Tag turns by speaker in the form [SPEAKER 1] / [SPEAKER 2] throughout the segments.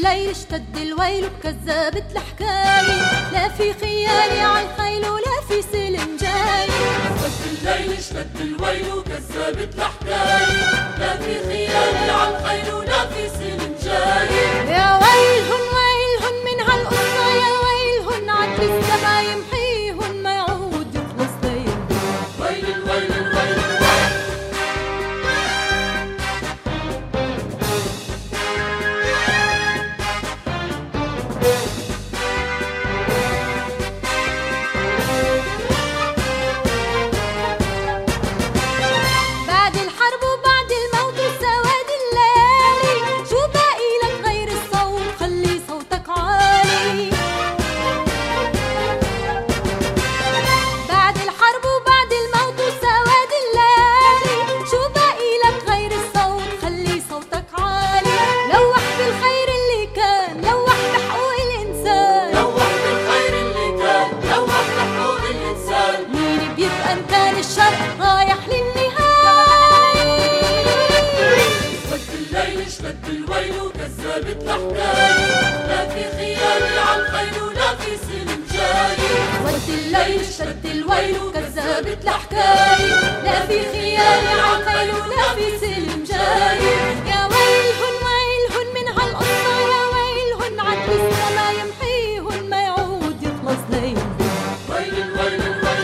[SPEAKER 1] الليل اشتد الويل وكذبت الحكاية، لا في خيالي عالخيل ولا في سلم جاي.
[SPEAKER 2] اسود الليل اشتد الويل وكذبت الحكاية، لا في خيالي عالخيل ولا في سلم جاي.
[SPEAKER 1] يا ويلهن ويلهن من هالقصة، يا ويلهن عدل السما يمحيهن ما يعود يخلص ليل.
[SPEAKER 2] ويل الويل الويل الويل.
[SPEAKER 1] بعد الحرب وبعد الموت وسواد الليالي، شو باقي لك غير الصوت؟ خلي صوتك عالي. بعد الحرب وبعد الموت وسواد الليالي، شو باقي لك غير الصوت؟ خلي صوتك عالي. لوح بالخير اللي كان، لوح بحقوق الإنسان،
[SPEAKER 2] لوح بالخير اللي كان، لوح بحقوق الإنسان.
[SPEAKER 1] مين بيبقى إن كان الشر رايح للنهاية.
[SPEAKER 2] اسود الليل اشتد الويل وكذبت الحكاية، لا في خيالي عالخيل ولا في سلم جاي.
[SPEAKER 1] اسود الليل اشتد الويل وكذبت الحكاية، لا في خيالي عالخيل ولا في سلم جاي. يا ويلهن ويلهن من هالقصة، يا ويلهن عدل السما يمحيهن ما يعود يخلص ليل.
[SPEAKER 2] ويل الويل الويل الويل.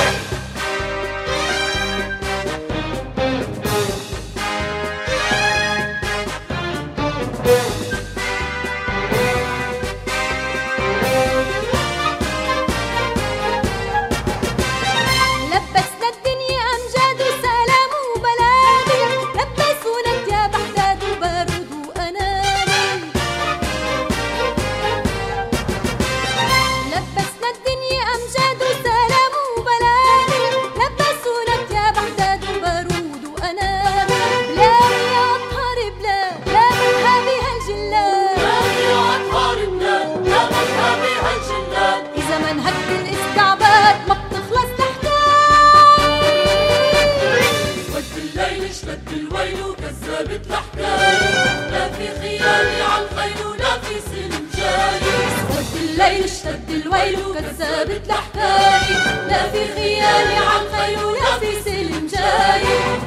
[SPEAKER 1] لبسنا الدنيا أمجاد وسلام وبلادي، لبسونا ثياب أحداد وبارود وأناني. لبسنا الدنيا أمجاد وسلام وبلادي، لبسونا ثياب أحداد وبارود وأناني. بلاد يا أطهر بلاد، لا منها بها الجلاد.
[SPEAKER 2] يا أطهار بلاد، يا منها بها الجلاد.
[SPEAKER 1] إذا ما انهد الاستعباد ما بتخلص الحكاية.
[SPEAKER 2] اسود الليل اشتد الويل وكذبت الحكاية، لا في خيالي عالخيل ولا في سلم جاي.
[SPEAKER 1] اسود الليل اشتد الويل وكذبت الحكاية، لا في خيالي عالخيل ولا في سلم جاي.